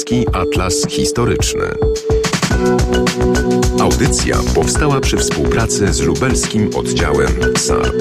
Polski Atlas Historyczny. Audycja powstała przy współpracy z lubelskim oddziałem SARP.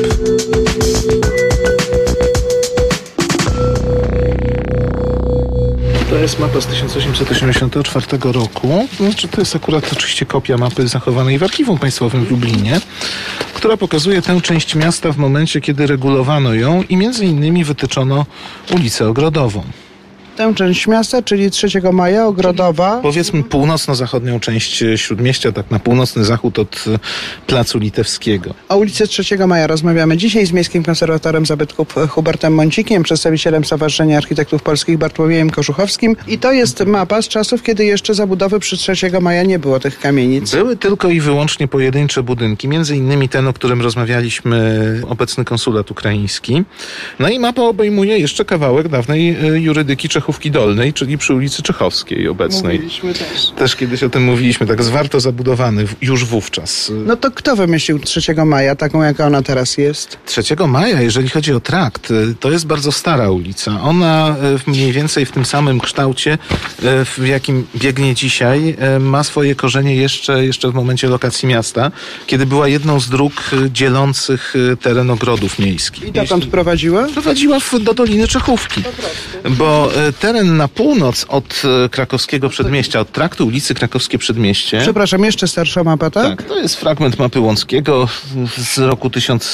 To jest mapa z 1884 roku. Znaczy, to jest akurat oczywiście kopia mapy zachowanej w Archiwum Państwowym w Lublinie, która pokazuje tę część miasta w momencie, kiedy regulowano ją i między innymi wytyczono ulicę Ogrodową. Tę część miasta, czyli 3 maja, Ogrodowa. Powiedzmy północno-zachodnią część Śródmieścia, tak na północny zachód od Placu Litewskiego. O ulicy 3 Maja rozmawiamy dzisiaj z Miejskim Konserwatorem Zabytków Hubertem Mącikiem, przedstawicielem Stowarzyszenia Architektów Polskich Bartłomiejem Kożuchowskim. I to jest mapa z czasów, kiedy jeszcze zabudowy przy 3 Maja nie było tych kamienic. Były tylko i wyłącznie pojedyncze budynki, między innymi ten, o którym rozmawialiśmy, obecny konsulat ukraiński. No i mapa obejmuje jeszcze kawałek dawnej jurydyki Czechówki Dolnej, czyli przy ulicy Czechowskiej obecnej. Mówiliśmy też. Też kiedyś o tym mówiliśmy, tak zwarto zabudowany już wówczas. No to kto wymyślił 3 Maja, taką jaka ona teraz jest? 3 Maja, jeżeli chodzi o trakt, to jest bardzo stara ulica. Ona mniej więcej w tym samym kształcie, w jakim biegnie dzisiaj, ma swoje korzenie jeszcze w momencie lokacji miasta, kiedy była jedną z dróg dzielących teren ogrodów miejskich. I dokąd prowadziła? Prowadziła do Doliny Czechówki, bo teren na północ od Krakowskiego Przedmieścia, od traktu ulicy Krakowskie Przedmieście. Przepraszam, jeszcze starsza mapa, tak? Tak, to jest fragment mapy Łąckiego z roku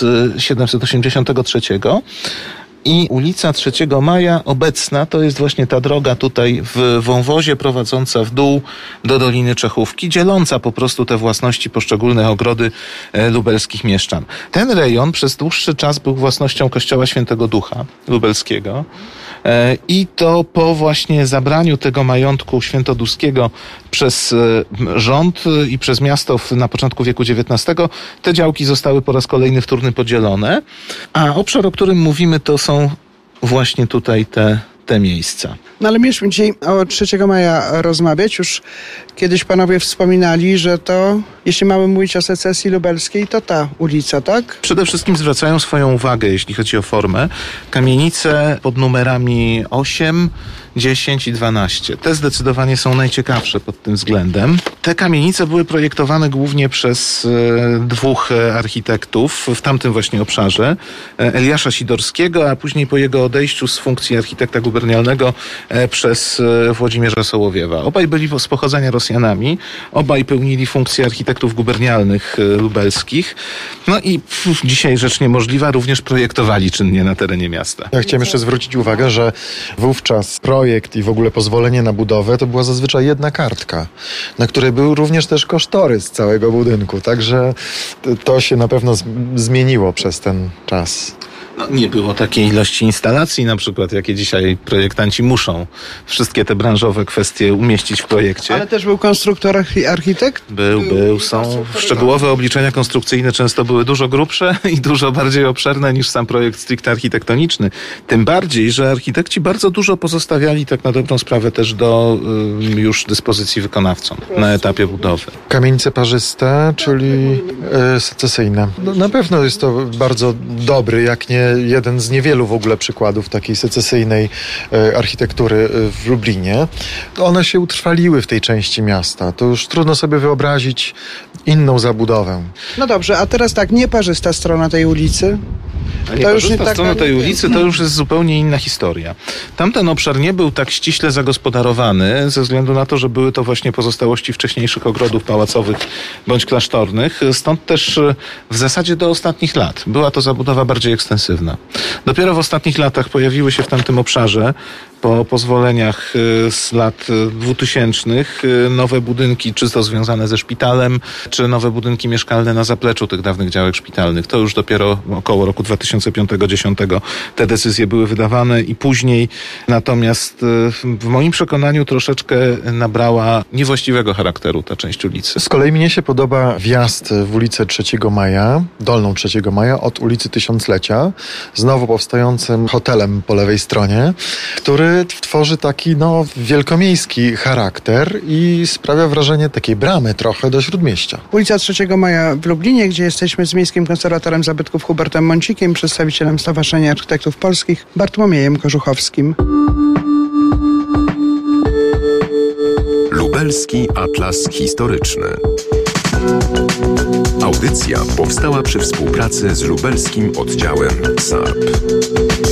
1783. I ulica 3 Maja obecna to jest właśnie ta droga tutaj w wąwozie prowadząca w dół do Doliny Czechówki, dzieląca po prostu te własności poszczególne ogrody lubelskich mieszczan. Ten rejon przez dłuższy czas był własnością Kościoła Świętego Ducha Lubelskiego. I to po właśnie zabraniu tego majątku świętoduskiego przez rząd i przez miasto na początku wieku XIX te działki zostały po raz kolejny wtórny podzielone, a obszar, o którym mówimy, to są właśnie tutaj te miejsca. No ale mieliśmy dzisiaj o 3 Maja rozmawiać. Już kiedyś panowie wspominali, że to, jeśli mamy mówić o secesji lubelskiej, to ta ulica, tak? Przede wszystkim zwracają swoją uwagę, jeśli chodzi o formę, kamienice pod numerami 8, 10 i 12. Te zdecydowanie są najciekawsze pod tym względem. Te kamienice były projektowane głównie przez dwóch architektów w tamtym właśnie obszarze. Eliasza Sidorskiego, a później po jego odejściu z funkcji architekta gubernialnego przez Włodzimierza Sołowiewa. Obaj byli z pochodzenia Rosjanami. Obaj pełnili funkcje architektów gubernialnych lubelskich. No i dzisiaj rzecz niemożliwa, również projektowali czynnie na terenie miasta. Ja chciałem jeszcze zwrócić uwagę, że wówczas projekt i w ogóle pozwolenie na budowę to była zazwyczaj jedna kartka, na której był również też kosztorys całego budynku. Także to się na pewno zmieniło przez ten czas. No, nie było takiej ilości instalacji, na przykład, jakie dzisiaj projektanci muszą wszystkie te branżowe kwestie umieścić w projekcie. Ale też był konstruktor, architekt? Są szczegółowe obliczenia konstrukcyjne, często były dużo grubsze i dużo bardziej obszerne niż sam projekt stricte architektoniczny. Tym bardziej, że architekci bardzo dużo pozostawiali tak na dobrą sprawę też do już dyspozycji wykonawcom na etapie budowy. Kamienice parzyste, czyli secesyjne. No, na pewno jest to bardzo dobry, jak nie jeden z niewielu w ogóle przykładów takiej secesyjnej architektury w Lublinie. One się utrwaliły w tej części miasta. To już trudno sobie wyobrazić inną zabudowę. No dobrze, a teraz tak, nieparzysta strona tej ulicy. To już nie strona tej ulicy to już jest zupełnie inna historia. Tamten obszar nie był tak ściśle zagospodarowany ze względu na to, że były to właśnie pozostałości wcześniejszych ogrodów pałacowych bądź klasztornych. Stąd też w zasadzie do ostatnich lat była to zabudowa bardziej ekstensywna. Dopiero w ostatnich latach pojawiły się w tamtym obszarze po pozwoleniach z lat 2000 nowe budynki, czy to związane ze szpitalem, czy nowe budynki mieszkalne na zapleczu tych dawnych działek szpitalnych. To już dopiero około roku 2005-2010 te decyzje były wydawane i później. Natomiast w moim przekonaniu troszeczkę nabrała niewłaściwego charakteru ta część ulicy. Z kolei mnie się podoba wjazd w ulicę 3 Maja, Dolną 3 Maja od ulicy Tysiąclecia, znowu powstającym hotelem po lewej stronie, który tworzy taki wielkomiejski charakter i sprawia wrażenie takiej bramy trochę do Śródmieścia. Ulica 3 Maja w Lublinie, gdzie jesteśmy z Miejskim Konserwatorem Zabytków Hubertem Mącikiem, przedstawicielem Stowarzyszenia Architektów Polskich Bartłomiejem Kożuchowskim. Lubelski Atlas Historyczny. Audycja powstała przy współpracy z lubelskim oddziałem SARP.